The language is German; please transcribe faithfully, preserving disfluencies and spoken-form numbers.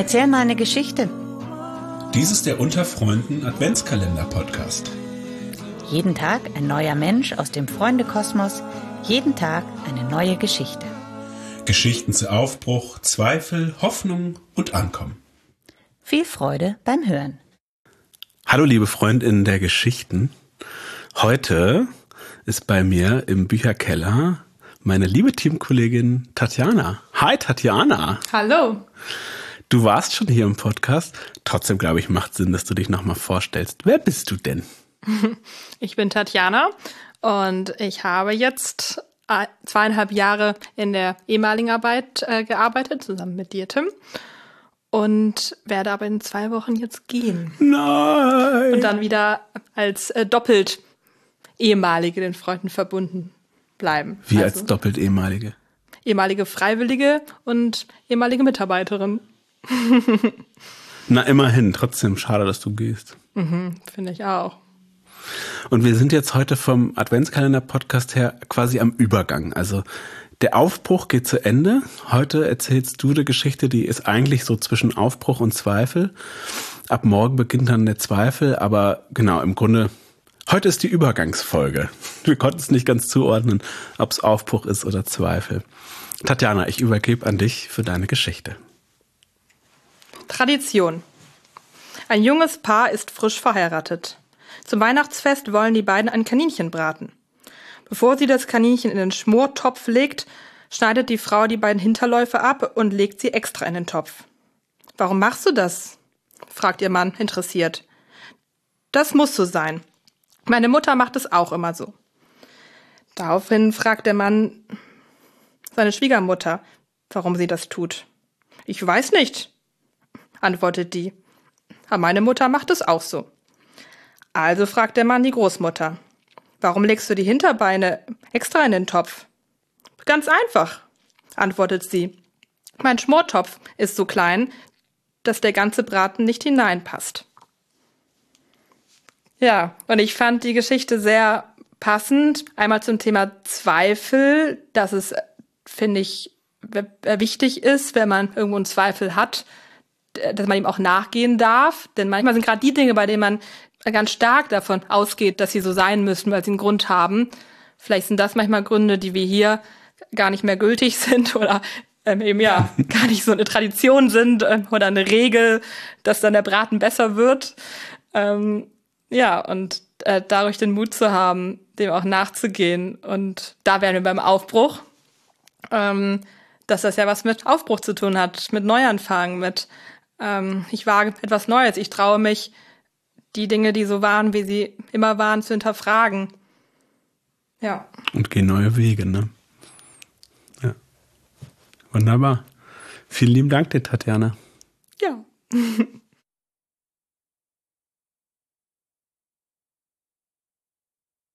Erzähl mal eine Geschichte. Dies ist der Unter Freunden Adventskalender-Podcast. Jeden Tag ein neuer Mensch aus dem Freundekosmos, jeden Tag eine neue Geschichte. Geschichten zu Aufbruch, Zweifel, Hoffnung und Ankommen. Viel Freude beim Hören. Hallo liebe Freundinnen der Geschichten. Heute ist bei mir im Bücherkeller meine liebe Teamkollegin Tatjana. Hi Tatjana. Hallo. Du warst schon hier im Podcast. Trotzdem, glaube ich, macht Sinn, dass du dich nochmal vorstellst. Wer bist du denn? Ich bin Tatjana und ich habe jetzt zweieinhalb Jahre in der ehemaligen Arbeit äh, gearbeitet, zusammen mit dir, Tim. Und werde aber in zwei Wochen jetzt gehen. Nein! Und dann wieder als äh, doppelt ehemalige den Freunden verbunden bleiben. Wie also, als doppelt ehemalige? Ehemalige Freiwillige und ehemalige Mitarbeiterin. Na, immerhin. Trotzdem schade, dass du gehst. Mhm, finde ich auch. Und wir sind jetzt heute vom Adventskalender-Podcast her quasi am Übergang. Also der Aufbruch geht zu Ende. Heute erzählst du eine Geschichte, die ist eigentlich so zwischen Aufbruch und Zweifel. Ab morgen beginnt dann der Zweifel, aber genau, im Grunde, heute ist die Übergangsfolge. Wir konnten es nicht ganz zuordnen, ob es Aufbruch ist oder Zweifel. Tatjana, ich übergebe an dich für deine Geschichte. Tradition. Ein junges Paar ist frisch verheiratet. Zum Weihnachtsfest wollen die beiden ein Kaninchen braten. Bevor sie das Kaninchen in den Schmortopf legt, schneidet die Frau die beiden Hinterläufe ab und legt sie extra in den Topf. »Warum machst du das?« fragt ihr Mann interessiert. »Das muss so sein. Meine Mutter macht es auch immer so.« Daraufhin fragt der Mann seine Schwiegermutter, warum sie das tut. »Ich weiß nicht«, antwortet die. »Aber meine Mutter macht es auch so.« Also fragt der Mann die Großmutter. »Warum legst du die Hinterbeine extra in den Topf?« »Ganz einfach«, antwortet sie. »Mein Schmortopf ist so klein, dass der ganze Braten nicht hineinpasst.« Ja, und ich fand die Geschichte sehr passend. Einmal zum Thema Zweifel, dass es, finde ich, wichtig ist, wenn man irgendwo einen Zweifel hat, dass man ihm auch nachgehen darf. Denn manchmal sind gerade die Dinge, bei denen man ganz stark davon ausgeht, dass sie so sein müssen, weil sie einen Grund haben. Vielleicht sind das manchmal Gründe, die wir hier gar nicht mehr gültig sind oder ähm, eben ja gar nicht so eine Tradition sind ähm, oder eine Regel, dass dann der Braten besser wird. Ähm, ja, und äh, dadurch den Mut zu haben, dem auch nachzugehen. Und da wären wir beim Aufbruch, ähm, dass das ja was mit Aufbruch zu tun hat, mit Neuanfang, mit ähm, ich wage etwas Neues, ich traue mich, die Dinge, die so waren, wie sie immer waren, zu hinterfragen. Ja. Und gehen neue Wege, ne? Ja. Wunderbar. Vielen lieben Dank dir, Tatjana. Ja.